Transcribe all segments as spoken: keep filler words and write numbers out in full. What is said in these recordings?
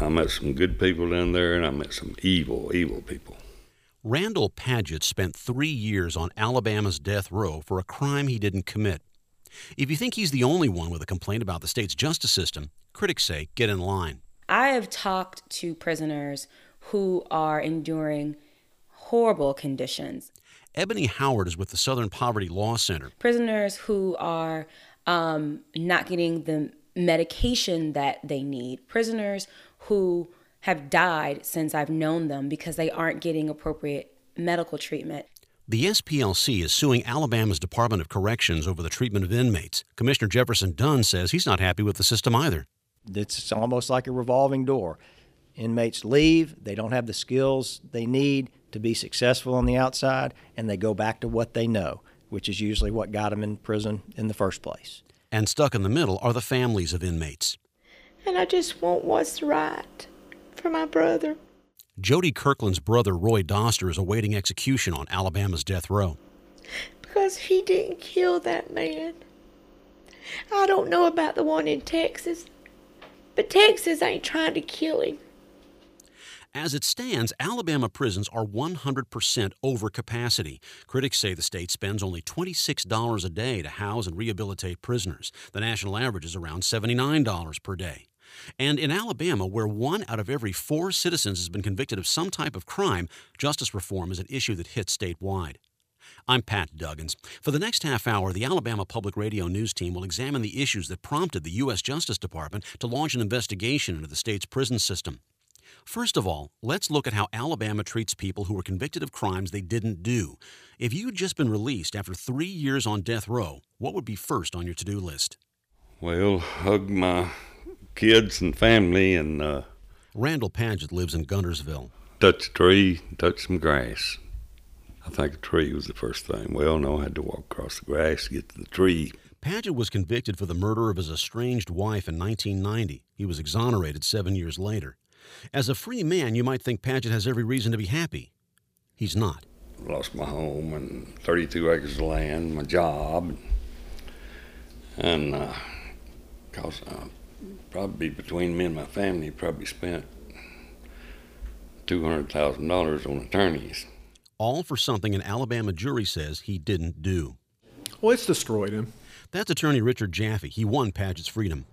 I met some good people down there, and I met some evil, evil people. Randall Padgett spent three years on Alabama's death row for a crime he didn't commit. If you think he's the only one with a complaint about the state's justice system, critics say get in line. I have talked to prisoners who are enduring horrible conditions. Ebony Howard is with the Southern Poverty Law Center. Prisoners who are um, not getting the medication that they need. Prisoners who have died since I've known them because they aren't getting appropriate medical treatment. The S P L C is suing Alabama's Department of Corrections over the treatment of inmates. Commissioner Jefferson Dunn says he's not happy with the system either. It's almost like a revolving door. Inmates leave, they don't have the skills they need to be successful on the outside, and they go back to what they know, which is usually what got them in prison in the first place. And stuck in the middle are the families of inmates. And I just want what's right for my brother. Jody Kirkland's brother, Roy Doster, is awaiting execution on Alabama's death row. Because he didn't kill that man. I don't know about the one in Texas, but Texas ain't trying to kill him. As it stands, Alabama prisons are one hundred percent over capacity. Critics say the state spends only twenty-six dollars a day to house and rehabilitate prisoners. The national average is around seventy-nine dollars per day. And in Alabama, where one out of every four citizens has been convicted of some type of crime, justice reform is an issue that hits statewide. I'm Pat Duggins. For the next half hour, the Alabama Public Radio News team will examine the issues that prompted the U S Justice Department to launch an investigation into the state's prison system. First of all, let's look at how Alabama treats people who were convicted of crimes they didn't do. If you'd just been released after three years on death row, what would be first on your to-do list? Well, hug my kids and family and uh, Randall Padgett lives in Guntersville. Touch a tree, touch some grass. I think a tree was the first thing. Well, no, I had to walk across the grass to get to the tree. Padgett was convicted for the murder of his estranged wife in nineteen ninety. He was exonerated seven years later. As a free man, you might think Padgett has every reason to be happy. He's not. I lost my home and thirty-two acres of land, my job, and uh, cause uh, probably between me and my family, probably spent two hundred thousand dollars on attorneys. All for something an Alabama jury says he didn't do. Well, it's destroyed him. That's attorney Richard Jaffe. He won Padgett's freedom.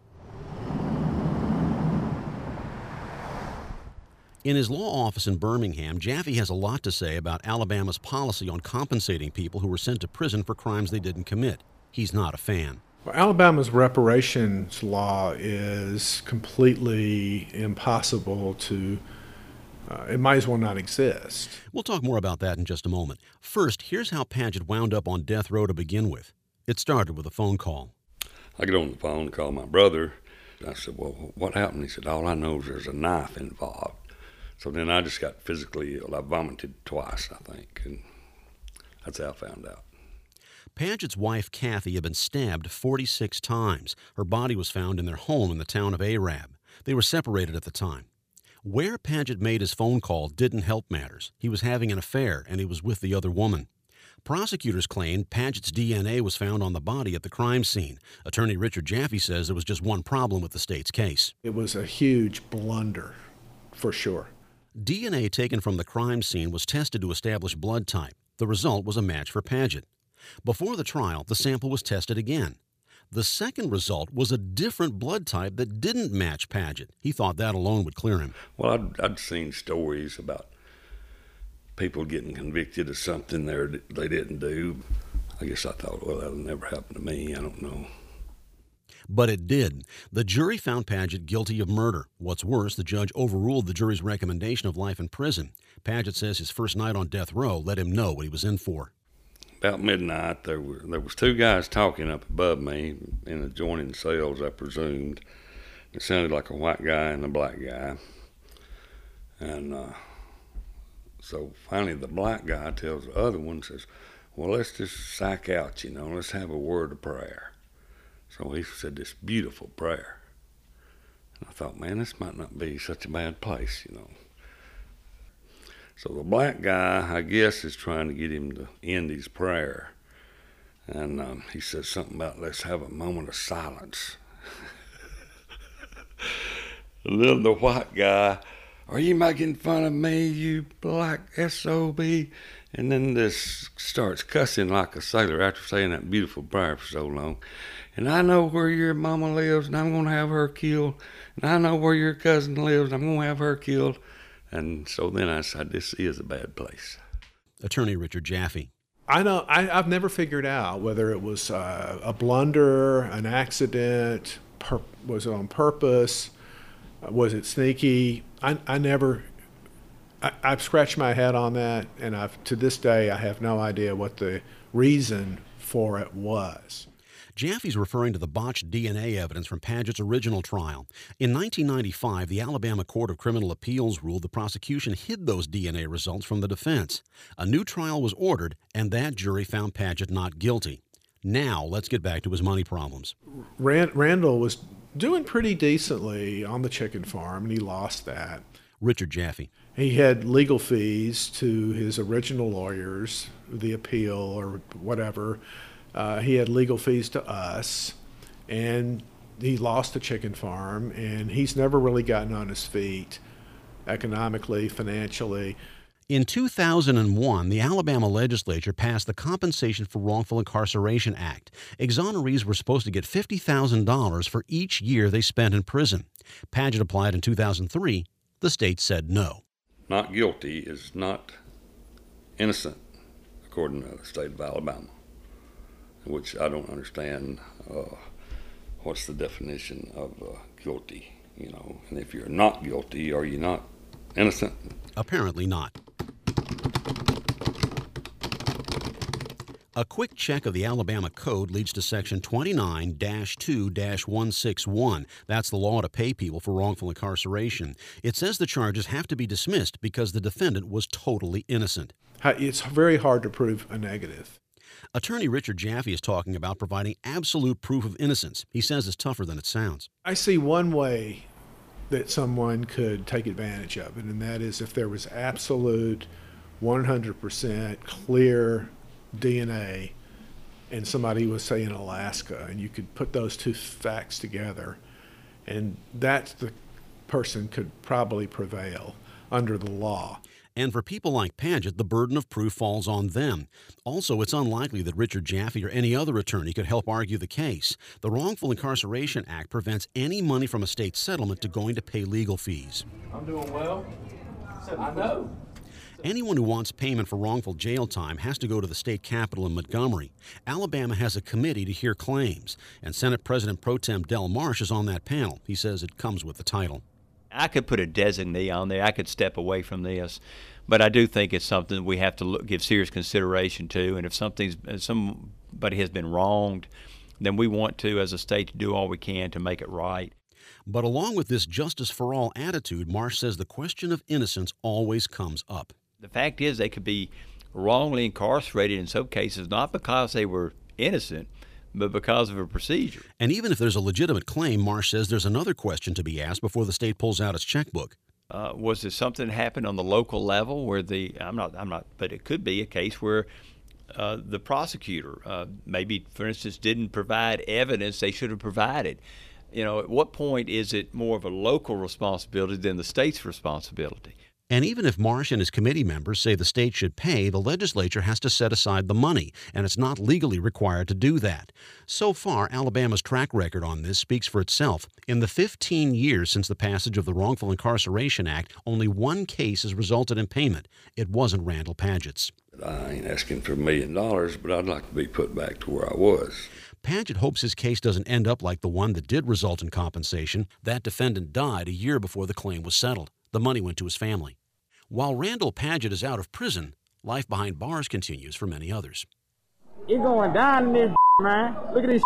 In his law office in Birmingham, Jaffe has a lot to say about Alabama's policy on compensating people who were sent to prison for crimes they didn't commit. He's not a fan. Well, Alabama's reparations law is completely impossible to, uh, it might as well not exist. We'll talk more about that in just a moment. First, here's how Padgett wound up on death row to begin with. It started with a phone call. I get on the phone, call my brother. I said, well, what happened? He said, all I know is there's a knife involved. So then I just got physically ill. I vomited twice, I think, and that's how I found out. Padgett's wife, Kathy, had been stabbed forty-six times. Her body was found in their home in the town of Arab. They were separated at the time. Where Padgett made his phone call didn't help matters. He was having an affair, and he was with the other woman. Prosecutors claimed Padgett's D N A was found on the body at the crime scene. Attorney Richard Jaffe says there was just one problem with the state's case. It was a huge blunder, for sure. D N A taken from the crime scene was tested to establish blood type. The result was a match for Padgett. Before the trial, the sample was tested again. The second result was a different blood type that didn't match Padgett. He thought that alone would clear him. Well, I'd, I'd seen stories about people getting convicted of something they didn't do. I guess I thought, well, that'll never happen to me. I don't know. But it did. The jury found Padgett guilty of murder. What's worse, the judge overruled the jury's recommendation of life in prison. Padgett says his first night on death row let him know what he was in for. About midnight, there were there was two guys talking up above me in adjoining cells, I presumed. It sounded like a white guy and a black guy. And uh, so finally the black guy tells the other one, says, well, let's just psych out, you know, let's have a word of prayer. So he said this beautiful prayer. And I thought, man, this might not be such a bad place, you know. So the black guy, I guess, is trying to get him to end his prayer. And um, he says something about, let's have a moment of silence. And then the white guy, "Are you making fun of me, you black S O B?" And then this starts cussing like a sailor after saying that beautiful prayer for so long. "And I know where your mama lives, and I'm going to have her killed. And I know where your cousin lives, and I'm going to have her killed." And so then I said, this is a bad place. Attorney Richard Jaffe. I know. I, I've never figured out whether it was uh, a blunder, an accident, per, was it on purpose, uh, was it sneaky? I, I never. I, I've scratched my head on that, and I've to this day I have no idea what the reason for it was. Jaffe's referring to the botched D N A evidence from Padgett's original trial. In nineteen ninety-five, the Alabama Court of Criminal Appeals ruled the prosecution hid those D N A results from the defense. A new trial was ordered, and that jury found Padgett not guilty. Now, let's get back to his money problems. Rand, Randall was doing pretty decently on the chicken farm, and he lost that. Richard Jaffe. He had legal fees to his original lawyers, the appeal or whatever. Uh, he had legal fees to us, and he lost the chicken farm, and he's never really gotten on his feet economically, financially. In two thousand one, the Alabama legislature passed the Compensation for Wrongful Incarceration Act. Exonerees were supposed to get fifty thousand dollars for each year they spent in prison. Padgett applied in two thousand three. The state said no. Not guilty is not innocent, according to the state of Alabama, which I don't understand. Uh, what's the definition of uh, guilty? You know, and if you're not guilty, are you not innocent? Apparently not. A quick check of the Alabama Code leads to Section twenty-nine dash two dash one sixty-one. That's the law to pay people for wrongful incarceration. It says the charges have to be dismissed because the defendant was totally innocent. It's very hard to prove a negative. Attorney Richard Jaffe is talking about providing absolute proof of innocence. He says it's tougher than it sounds. I see one way that someone could take advantage of it, and that is if there was absolute one hundred percent clear D N A and somebody was, say, in Alaska, and you could put those two facts together, and that the person could probably prevail under the law. And for people like Padgett, the burden of proof falls on them. Also, it's unlikely that Richard Jaffe or any other attorney could help argue the case. The Wrongful Incarceration Act prevents any money from a state settlement to going to pay legal fees. I'm doing well. I know. Anyone who wants payment for wrongful jail time has to go to the state capitol in Montgomery. Alabama has a committee to hear claims, and Senate President Pro Tem Del Marsh is on that panel. He says it comes with the title. I could put a designee on there. I could step away from this, but I do think it's something we have to look, give serious consideration to. And if something's if somebody has been wronged, then we want to, as a state, to do all we can to make it right. But along with this justice for all attitude, Marsh says the question of innocence always comes up. The fact is they could be wrongly incarcerated in some cases, not because they were innocent, but because of a procedure. And even if there's a legitimate claim, Marsh says there's another question to be asked before the state pulls out its checkbook. Uh, was there something that happened on the local level where the, I'm not, I'm not, but it could be a case where uh, the prosecutor uh, maybe, for instance, didn't provide evidence they should have provided. You know, at what point is it more of a local responsibility than the state's responsibility? And even if Marsh and his committee members say the state should pay, the legislature has to set aside the money, and it's not legally required to do that. So far, Alabama's track record on this speaks for itself. In the fifteen years since the passage of the Wrongful Incarceration Act, only one case has resulted in payment. It wasn't Randall Padgett's. I ain't asking for a million dollars, but I'd like to be put back to where I was. Padgett hopes his case doesn't end up like the one that did result in compensation. That defendant died a year before the claim was settled. The money went to his family. While Randall Padgett is out of prison, life behind bars continues for many others. It's going down in this, man. Look at this.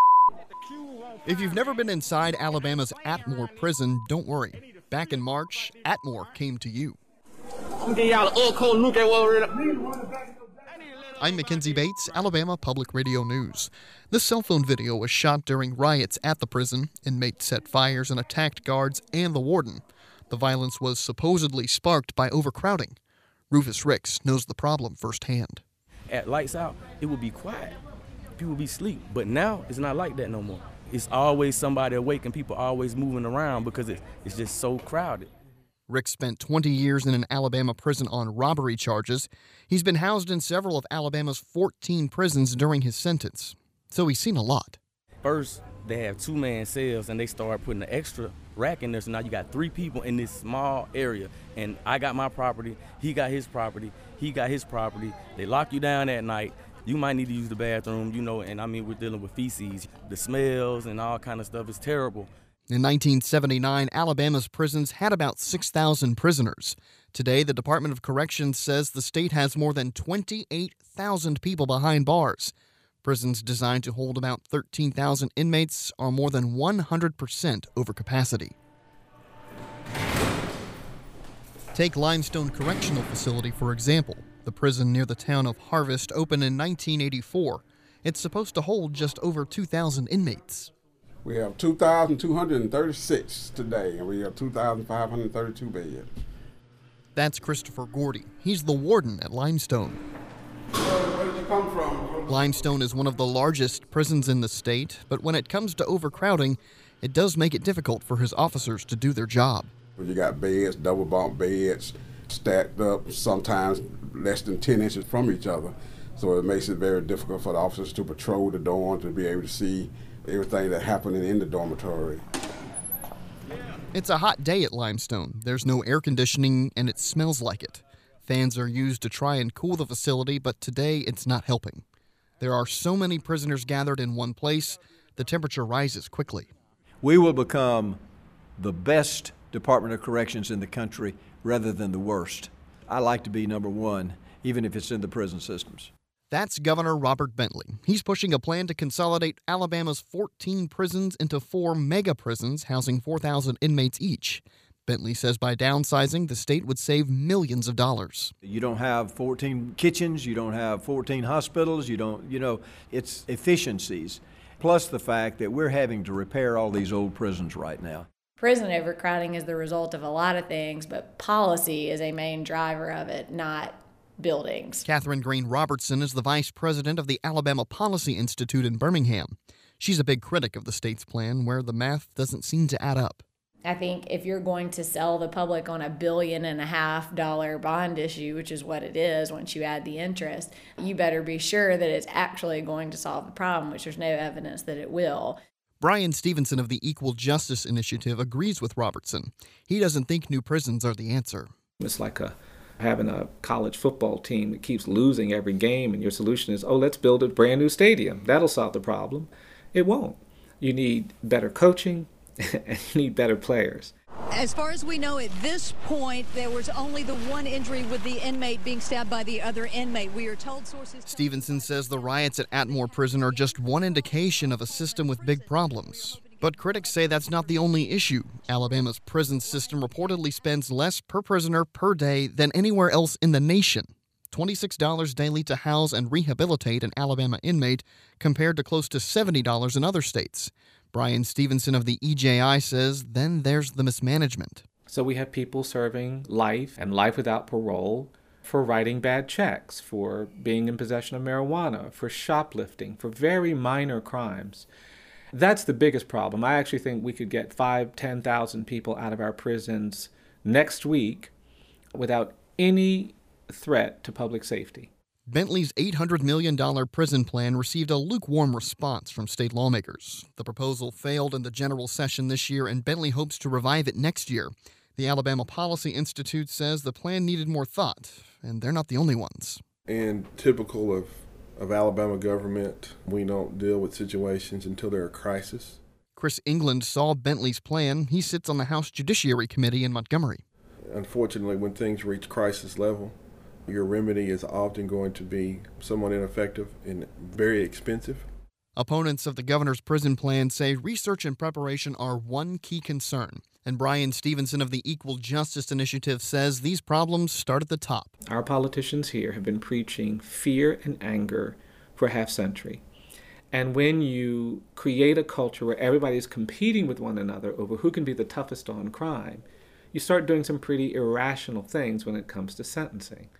If you've never been inside Alabama's Atmore prison, don't worry. Back in March, Atmore came to you. I'm getting y'all an cold look at what we're. I'm Mackenzie Bates, Alabama Public Radio News. This cell phone video was shot during riots at the prison. Inmates set fires and attacked guards and the warden. The violence was supposedly sparked by overcrowding. Rufus Ricks knows the problem firsthand. At lights out, it would be quiet. People would be asleep. But now, it's not like that no more. It's always somebody awake and people always moving around because it, it's just so crowded. Rick spent twenty years in an Alabama prison on robbery charges. He's been housed in several of Alabama's fourteen prisons during his sentence, so he's seen a lot. First, they have two-man cells, and they start putting an extra rack in there, so now you got three people in this small area, and I got my property, he got his property, he got his property. They lock you down at night. You might need to use the bathroom, you know, and I mean, we're dealing with feces. The smells and all kind of stuff is terrible. In nineteen seventy-nine, Alabama's prisons had about six thousand prisoners. Today, the Department of Corrections says the state has more than twenty-eight thousand people behind bars. Prisons designed to hold about thirteen thousand inmates are more than one hundred percent over capacity. Take Limestone Correctional Facility, for example. The prison near the town of Harvest opened in nineteen eighty-four. It's supposed to hold just over two thousand inmates. We have two thousand two hundred thirty-six today, and we have two thousand five hundred thirty-two beds. That's Christopher Gordy. He's the warden at Limestone. Where did you come from? Limestone is one of the largest prisons in the state, but when it comes to overcrowding, it does make it difficult for his officers to do their job. You got beds, double bunk beds, stacked up, sometimes less than ten inches from each other. So it makes it very difficult for the officers to patrol the dorm, to be able to see everything that's happening in the dormitory. It's a hot day at Limestone. There's no air conditioning, and it smells like it. Fans are used to try and cool the facility, but today it's not helping. There are so many prisoners gathered in one place, the temperature rises quickly. We will become the best Department of Corrections in the country rather than the worst. I like to be number one, even if it's in the prison systems. That's Governor Robert Bentley. He's pushing a plan to consolidate Alabama's fourteen prisons into four mega prisons housing four thousand inmates each. Bentley says by downsizing, the state would save millions of dollars. You don't have fourteen kitchens, you don't have fourteen hospitals, you don't, you know, it's efficiencies. Plus the fact that we're having to repair all these old prisons right now. Prison overcrowding is the result of a lot of things, but policy is a main driver of it, not buildings. Catherine Green Robertson is the vice president of the Alabama Policy Institute in Birmingham. She's a big critic of the state's plan, where the math doesn't seem to add up. I think if you're going to sell the public on a billion and a half dollar bond issue, which is what it is once you add the interest, you better be sure that it's actually going to solve the problem, which there's no evidence that it will. Brian Stevenson of the Equal Justice Initiative agrees with Robertson. He doesn't think new prisons are the answer. It's like a having a college football team that keeps losing every game, and your solution is, oh, let's build a brand new stadium. That'll solve the problem. It won't. You need better coaching, and you need better players. As far as we know at this point, there was only the one injury with the inmate being stabbed by the other inmate. We are told sources... Stevenson says the riots at Atmore Prison are just one indication of a system with big problems. But critics say that's not the only issue. Alabama's prison system reportedly spends less per prisoner per day than anywhere else in the nation. twenty-six dollars daily to house and rehabilitate an Alabama inmate compared to close to seventy dollars in other states. Brian Stevenson of the E J I says then there's the mismanagement. So we have people serving life and life without parole for writing bad checks, for being in possession of marijuana, for shoplifting, for very minor crimes. That's the biggest problem. I actually think we could get five, ten thousand people out of our prisons next week without any threat to public safety. Bentley's eight hundred million dollars prison plan received a lukewarm response from state lawmakers. The proposal failed in the general session this year, and Bentley hopes to revive it next year. The Alabama Policy Institute says the plan needed more thought, and they're not the only ones. And typical of of Alabama government, we don't deal with situations until they're a crisis. Chris England saw Bentley's plan. He sits on the House Judiciary Committee in Montgomery. Unfortunately, when things reach crisis level, your remedy is often going to be somewhat ineffective and very expensive. Opponents of the governor's prison plan say research and preparation are one key concern. And Brian Stevenson of the Equal Justice Initiative says these problems start at the top. Our politicians here have been preaching fear and anger for a half century. And when you create a culture where everybody's competing with one another over who can be the toughest on crime, you start doing some pretty irrational things when it comes to sentencing.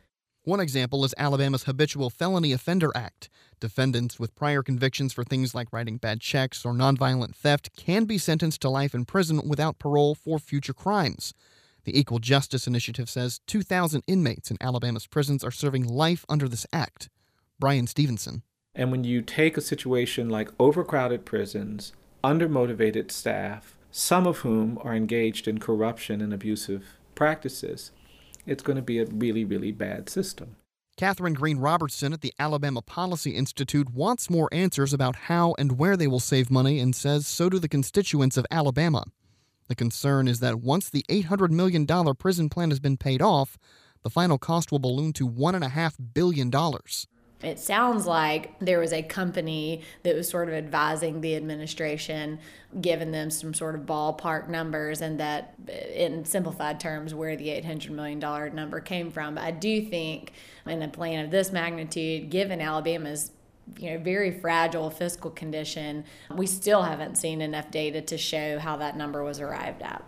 One example is Alabama's Habitual Felony Offender Act. Defendants with prior convictions for things like writing bad checks or nonviolent theft can be sentenced to life in prison without parole for future crimes. The Equal Justice Initiative says two thousand inmates in Alabama's prisons are serving life under this act. Brian Stevenson. And when you take a situation like overcrowded prisons, undermotivated staff, some of whom are engaged in corruption and abusive practices, it's going to be a really, really bad system. Catherine Green Robertson at the Alabama Policy Institute wants more answers about how and where they will save money and says so do the constituents of Alabama. The concern is that once the eight hundred million dollars prison plan has been paid off, the final cost will balloon to one point five billion dollars. It sounds like there was a company that was sort of advising the administration, giving them some sort of ballpark numbers, and that, in simplified terms, where the eight hundred million dollars number came from. But I do think in a plan of this magnitude, given Alabama's you know, very fragile fiscal condition, we still haven't seen enough data to show how that number was arrived at.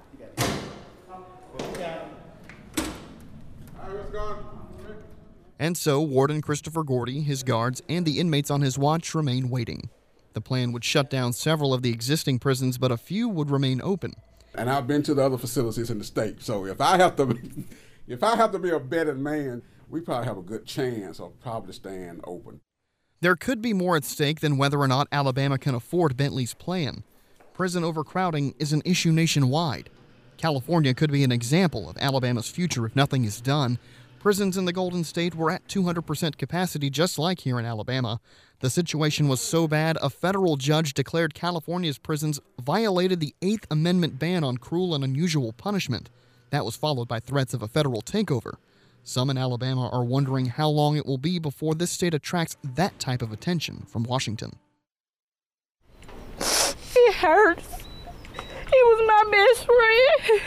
And so Warden Christopher Gordy, his guards, and the inmates on his watch remain waiting. The plan would shut down several of the existing prisons, but a few would remain open. And I've been to the other facilities in the state, so if I have to, if I have to be a better man, we probably have a good chance of probably staying open. There could be more at stake than whether or not Alabama can afford Bentley's plan. Prison overcrowding is an issue nationwide. California could be an example of Alabama's future if nothing is done. Prisons in the Golden State were at two hundred percent capacity, just like here in Alabama. The situation was so bad, a federal judge declared California's prisons violated the Eighth Amendment ban on cruel and unusual punishment. That was followed by threats of a federal takeover. Some in Alabama are wondering how long it will be before this state attracts that type of attention from Washington. It hurts. He was my best friend.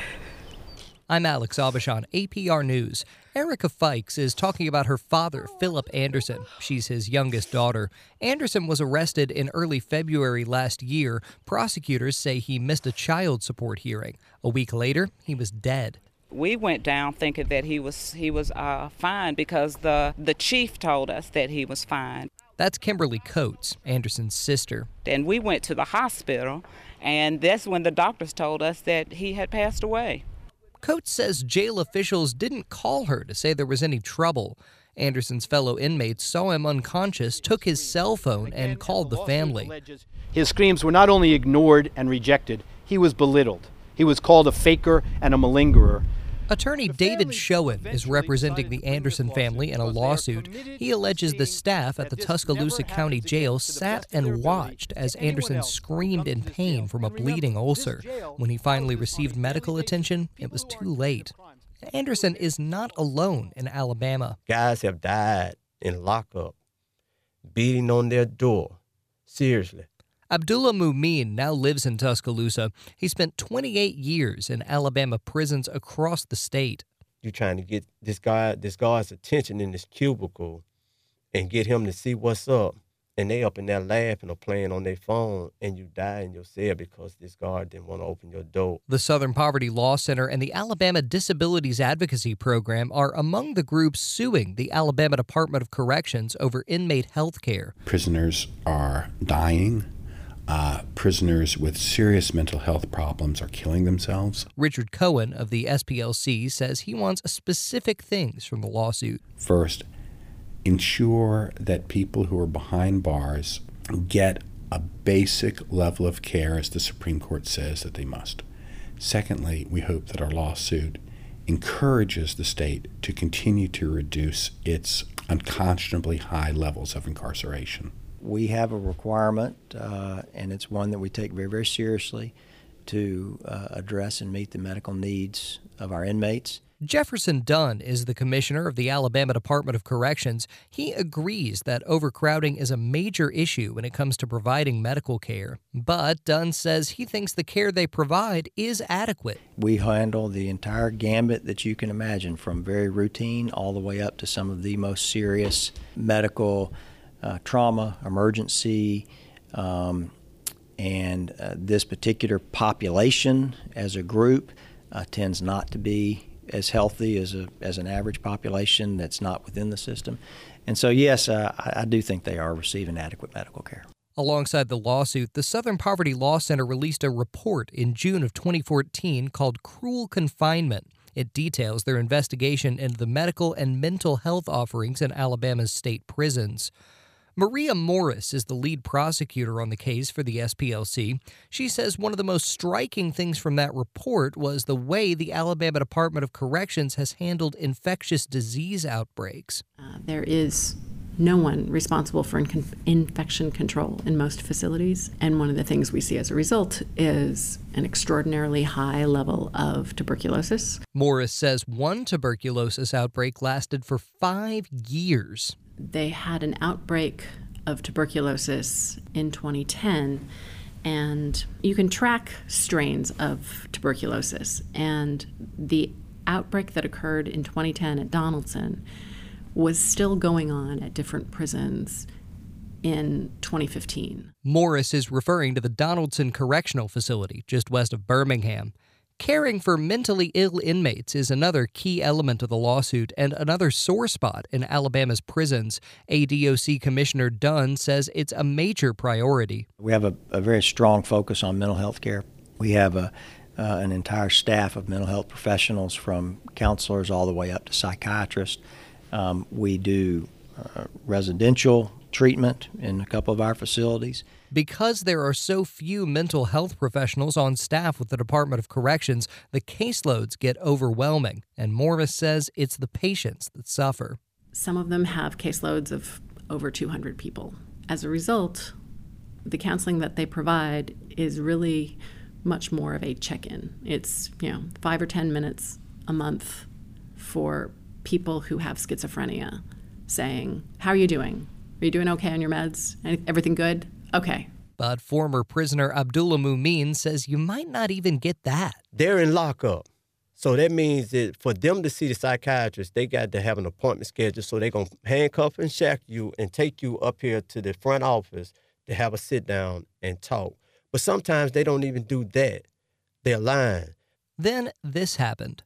I'm Alex Aubuchon, A P R News. Erica Fikes is talking about her father, Philip Anderson. She's his youngest daughter. Anderson was arrested in early February last year. Prosecutors say he missed a child support hearing. A week later, he was dead. We went down thinking that he was he was uh, fine because the, the chief told us that he was fine. That's Kimberly Coates, Anderson's sister. And we went to the hospital, and that's when the doctors told us that he had passed away. Coates says jail officials didn't call her to say there was any trouble. Anderson's fellow inmates saw him unconscious, took his cell phone, and called the family. His screams were not only ignored and rejected, he was belittled. He was called a faker and a malingerer. Attorney David Schoen is representing the Anderson family in a lawsuit. He alleges the staff at the Tuscaloosa County Jail sat and watched as Anderson screamed in pain from a bleeding ulcer. When he finally received medical attention, it was too late. Anderson is not alone in Alabama. Guys have died in lockup, beating on their door. Seriously. Abdullah Mumin now lives in Tuscaloosa. He spent twenty-eight years in Alabama prisons across the state. You're trying to get this guy, this guy's attention in this cubicle and get him to see what's up. And they up in there laughing or playing on their phone, and you die in your cell because this guard didn't want to open your door. The Southern Poverty Law Center and the Alabama Disabilities Advocacy Program are among the groups suing the Alabama Department of Corrections over inmate health care. Prisoners are dying. Uh, prisoners with serious mental health problems are killing themselves. Richard Cohen of the S P L C says he wants specific things from the lawsuit. First, ensure that people who are behind bars get a basic level of care, as the Supreme Court says that they must. Secondly, we hope that our lawsuit encourages the state to continue to reduce its unconscionably high levels of incarceration. We have a requirement, uh, and it's one that we take very, very seriously, to uh, address and meet the medical needs of our inmates. Jefferson Dunn is the commissioner of the Alabama Department of Corrections. He agrees that overcrowding is a major issue when it comes to providing medical care. But Dunn says he thinks the care they provide is adequate. We handle the entire gambit that you can imagine, from very routine all the way up to some of the most serious medical Uh, trauma, emergency, um, and uh, this particular population as a group uh, tends not to be as healthy as a as an average population that's not within the system. And so, yes, uh, I, I do think they are receiving adequate medical care. Alongside the lawsuit, the Southern Poverty Law Center released a report in June of twenty fourteen called Cruel Confinement. It details their investigation into the medical and mental health offerings in Alabama's state prisons. Maria Morris is the lead prosecutor on the case for the S P L C. She says one of the most striking things from that report was the way the Alabama Department of Corrections has handled infectious disease outbreaks. Uh, there is no one responsible for in- infection control in most facilities, and one of the things we see as a result is an extraordinarily high level of tuberculosis. Morris says one tuberculosis outbreak lasted for five years. They had an outbreak of tuberculosis in twenty ten, and you can track strains of tuberculosis. And the outbreak that occurred in twenty ten at Donaldson was still going on at different prisons in twenty fifteen. Morris is referring to the Donaldson Correctional Facility just west of Birmingham. Caring for mentally ill inmates is another key element of the lawsuit and another sore spot in Alabama's prisons. A D O C Commissioner Dunn says it's a major priority. We have a, a very strong focus on mental health care. We have a, uh, an entire staff of mental health professionals, from counselors all the way up to psychiatrists. Um, we do uh, residential treatment in a couple of our facilities. Because there are so few mental health professionals on staff with the Department of Corrections, the caseloads get overwhelming, and Morris says it's the patients that suffer. Some of them have caseloads of over two hundred people. As a result, the counseling that they provide is really much more of a check-in. It's, you know, five or ten minutes a month for people who have schizophrenia, saying, "How are you doing? Are you doing okay on your meds? Everything good? Okay." But former prisoner Abdullah Mumin says you might not even get that. They're in lockup. So that means that for them to see the psychiatrist, they got to have an appointment scheduled. So they're going to handcuff and shackle you and take you up here to the front office to have a sit down and talk. But sometimes they don't even do that. They're lying. Then this happened.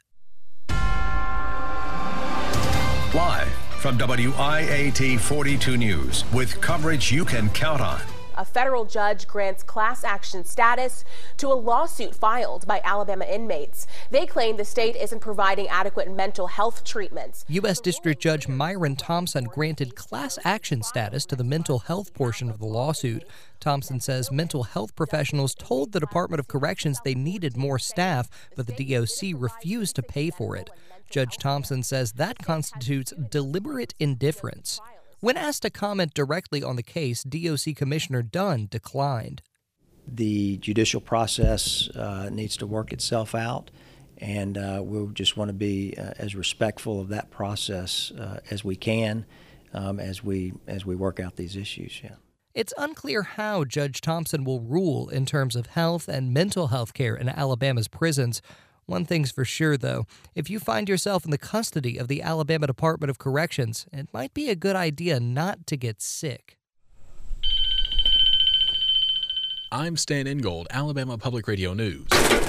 Live from W I A T forty-two News, with coverage you can count on. A federal judge grants class action status to a lawsuit filed by Alabama inmates. They claim the state isn't providing adequate mental health treatments. U S District Judge Myron Thompson granted class action status to the mental health portion of the lawsuit. Thompson says mental health professionals told the Department of Corrections they needed more staff, but the D O C refused to pay for it. Judge Thompson says that constitutes deliberate indifference. When asked to comment directly on the case, D O C Commissioner Dunn declined. The judicial process uh, needs to work itself out, and uh, we just want to be uh, as respectful of that process uh, as we can um, as we as we work out these issues. Yeah. It's unclear how Judge Thompson will rule in terms of health and mental health care in Alabama's prisons. One thing's for sure, though. If you find yourself in the custody of the Alabama Department of Corrections, it might be a good idea not to get sick. I'm Stan Ingold, Alabama Public Radio News.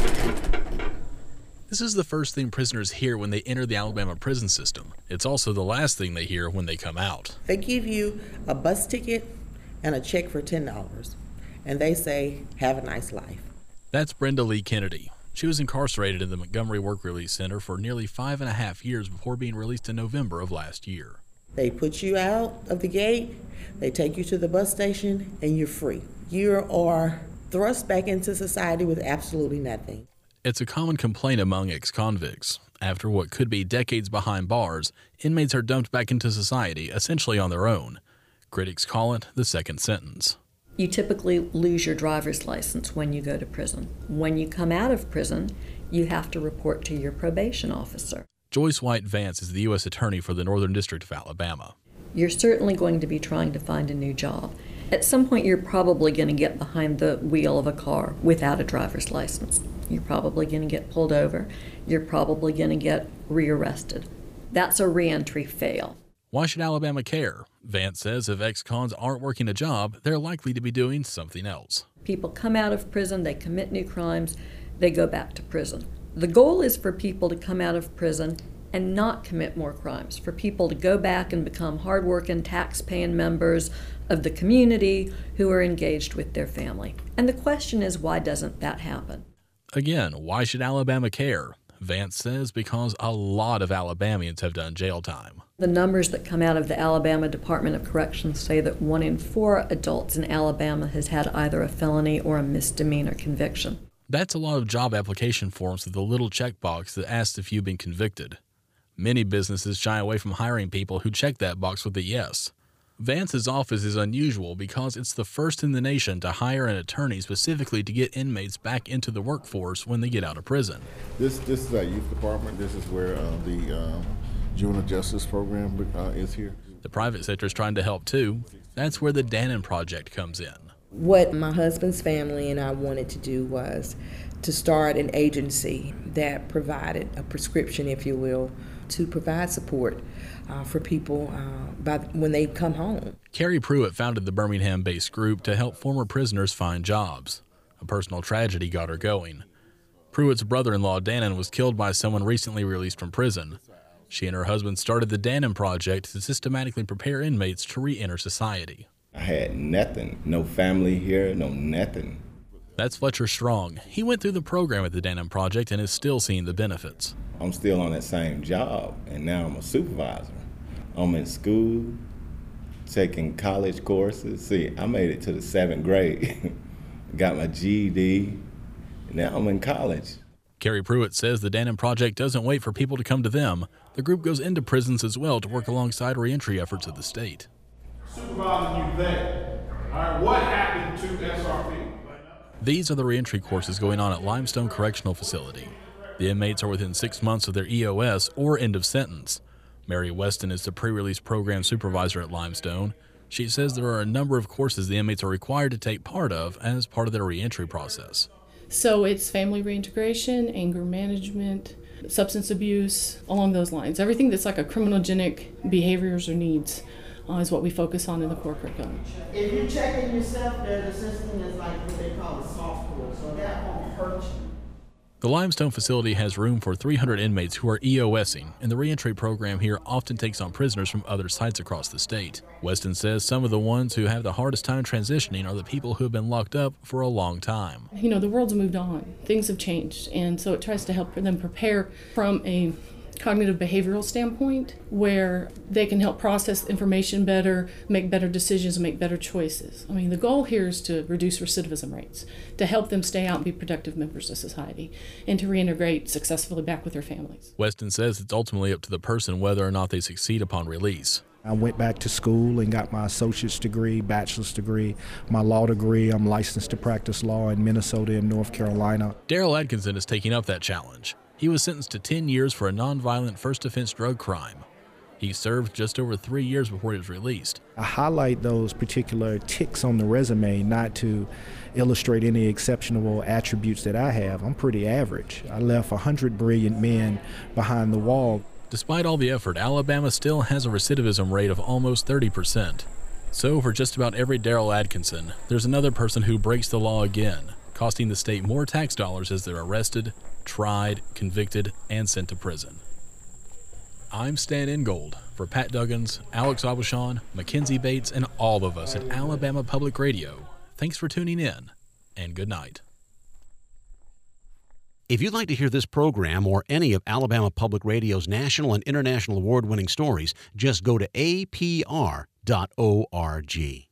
This is the first thing prisoners hear when they enter the Alabama prison system. It's also the last thing they hear when they come out. They give you a bus ticket and a check for ten dollars, and they say, "Have a nice life." That's Brenda Lee Kennedy. She was incarcerated in the Montgomery Work Release Center for nearly five and a half years before being released in November of last year. They put you out of the gate, they take you to the bus station, and you're free. You are thrust back into society with absolutely nothing. It's a common complaint among ex-convicts. After what could be decades behind bars, inmates are dumped back into society, essentially on their own. Critics call it the second sentence. You typically lose your driver's license when you go to prison. When you come out of prison, you have to report to your probation officer. Joyce White Vance is the U S Attorney for the Northern District of Alabama. You're certainly going to be trying to find a new job. At some point, you're probably going to get behind the wheel of a car without a driver's license. You're probably going to get pulled over. You're probably going to get rearrested. That's a reentry fail. Why should Alabama care? Vance says if ex-cons aren't working a job, they're likely to be doing something else. People come out of prison, they commit new crimes, they go back to prison. The goal is for people to come out of prison and not commit more crimes, for people to go back and become hardworking, tax-paying members of the community who are engaged with their family. And the question is, why doesn't that happen? Again, why should Alabama care? Vance says because a lot of Alabamians have done jail time. The numbers that come out of the Alabama Department of Corrections say that one in four adults in Alabama has had either a felony or a misdemeanor conviction. That's a lot of job application forms with a little checkbox that asks if you've been convicted. Many businesses shy away from hiring people who check that box with a yes. Vance's office is unusual because it's the first in the nation to hire an attorney specifically to get inmates back into the workforce when they get out of prison. This this is our youth department. This is where uh, the uh, juvenile justice program uh, is here. The private sector is trying to help too. That's where the Dannon Project comes in. What my husband's family and I wanted to do was to start an agency that provided a prescription, if you will, to provide support uh, for people uh, by when they come home. Carrie Pruitt founded the Birmingham-based group to help former prisoners find jobs. A personal tragedy got her going. Pruitt's brother-in-law, Dannon, was killed by someone recently released from prison. She and her husband started the Dannon Project to systematically prepare inmates to re-enter society. I had nothing, no family here, no nothing. That's Fletcher Strong. He went through the program at the Dannon Project and is still seeing the benefits. I'm still on that same job, and now I'm a supervisor. I'm in school, taking college courses. See, I made it to the seventh grade, got my G E D, now I'm in college. Carrie Pruitt says the Dannon Project doesn't wait for people to come to them. The group goes into prisons as well to work alongside reentry efforts of the state. Supervising you there. All right, what happened to S R P? These are the reentry courses going on at Limestone Correctional Facility. The inmates are within six months of their E O S or end of sentence. Mary Weston is the pre-release program supervisor at Limestone. She says there are a number of courses the inmates are required to take part of as part of their reentry process. So it's family reintegration, anger management, substance abuse, along those lines. Everything that's like a criminogenic behaviors or needs uh, is what we focus on in the core curriculum. If you're checking yourself, there's a system that's like what they call a soft core, so that won't hurt you. The Limestone facility has room for three hundred inmates who are EOSing, and the reentry program here often takes on prisoners from other sites across the state. Weston says some of the ones who have the hardest time transitioning are the people who have been locked up for a long time. You know, the world's moved on. Things have changed, and so it tries to help them prepare from a cognitive behavioral standpoint where they can help process information better, make better decisions, and make better choices. I mean, the goal here is to reduce recidivism rates, to help them stay out and be productive members of society, and to reintegrate successfully back with their families. Weston says it's ultimately up to the person whether or not they succeed upon release. I went back to school and got my associate's degree, bachelor's degree, my law degree. I'm licensed to practice law in Minnesota and North Carolina. Daryl Atkinson is taking up that challenge. He was sentenced to ten years for a nonviolent first offense drug crime. He served just over three years before he was released. I highlight those particular ticks on the resume not to illustrate any exceptional attributes that I have. I'm pretty average. I left one hundred brilliant men behind the wall. Despite all the effort, Alabama still has a recidivism rate of almost thirty percent. So for just about every Daryl Atkinson, there's another person who breaks the law again, costing the state more tax dollars as they're arrested, tried, convicted, and sent to prison. I'm Stan Ingold. For Pat Duggins, Alex Aubuchon, Mackenzie Bates, and all of us at Alabama Public Radio, thanks for tuning in, and good night. If you'd like to hear this program or any of Alabama Public Radio's national and international award-winning stories, just go to A P R dot org.